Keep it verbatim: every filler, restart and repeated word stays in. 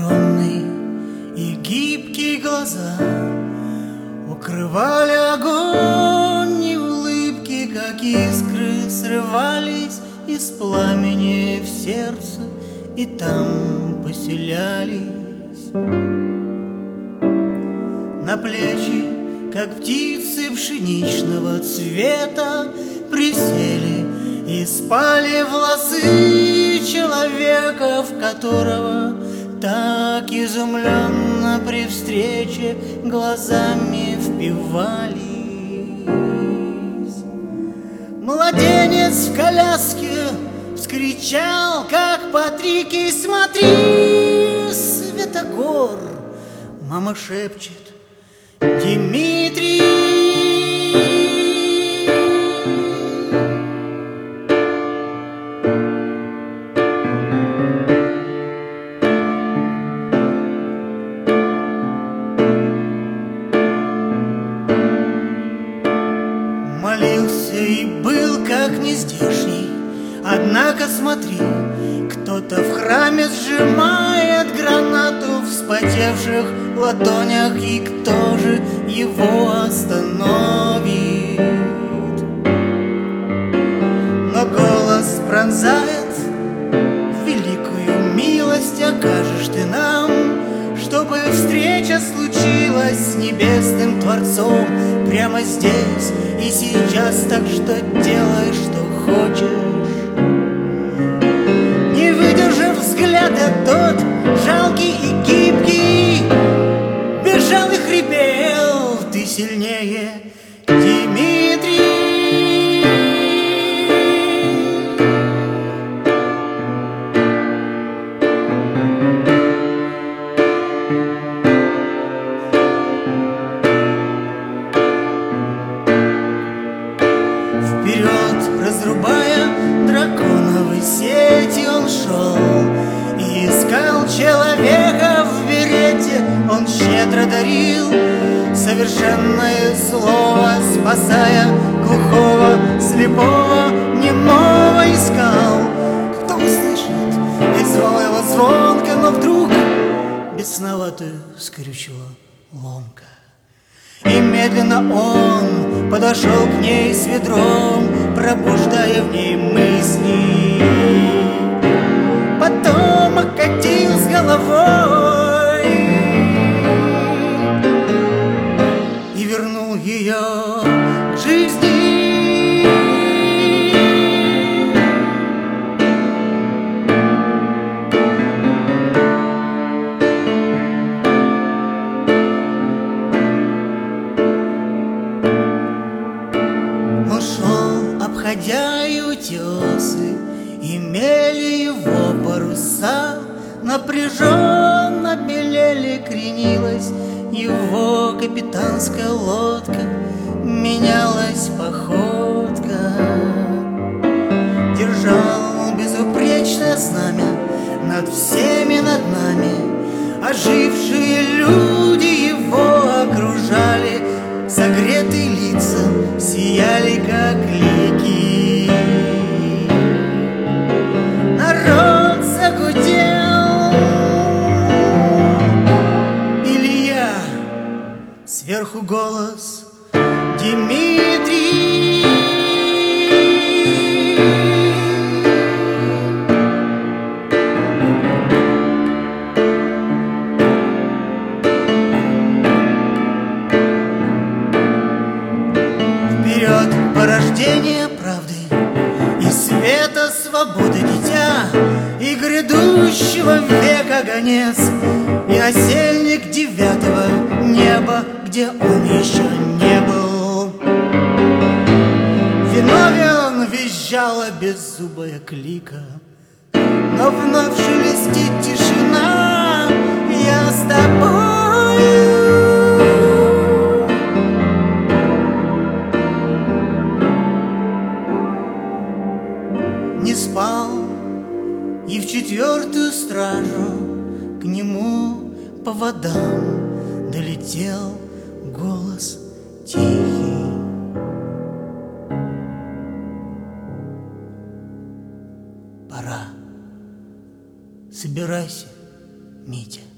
темный и гибкие глаза укрывали огонь, и улыбки, как искры, срывались из пламени в сердце и там поселялись. На плечи, как птицы пшеничного цвета, присели и спали волосы человека, в которого так изумленно при встрече глазами впивались. Младенец в коляске вскричал, как Патрикий: смотри, Святогор! Мама шепчет: Дмитрий! Молился и был как нездешний, однако смотри, кто-то в храме сжимает гранату в вспотевших ладонях, и кто же его остановит? Но голос пронзает: великую милость окажешь ты нам, чтобы встреча случилась с небесным Творцом прямо здесь и сейчас, так что делай, что хочешь. Не выдержав взгляда, тот жалкий и гибкий бежал и хрипел: ты сильнее, Дмитрий! Вперед, разрубая драконовые сети, он шел и искал человека в берете. Он щедро дарил совершенное слово, спасая глухого, слепого, немого искал. Кто услышит, и звал его звонко, но вдруг бесноватую скрючила ломка. И медленно он подошел к ней с ведром, пробуждая в ней мысли. Потом окатил с головой и вернул ее к жизни. Обходя и утесы, и мели его паруса, напряженно белели, кренилась его капитанская лодка, менялась походка. Держал безупречное знамя над всеми, над нами, ожившие люди его окружали, согретые лица сияли, как лики. Народ загудел. Илья, сверху голос: Дмитрий! Вперед, порождение правды и света свободы дитя, и грядущего века гонец, и насельник девятого неба, где он еще не был. Виновен, визжала беззубая клика, но вновь шелестит тишина. Я с тобою. Не спал и в четвертую стражу к нему по водам долетел голос тихий: пора, собирайся, Митя.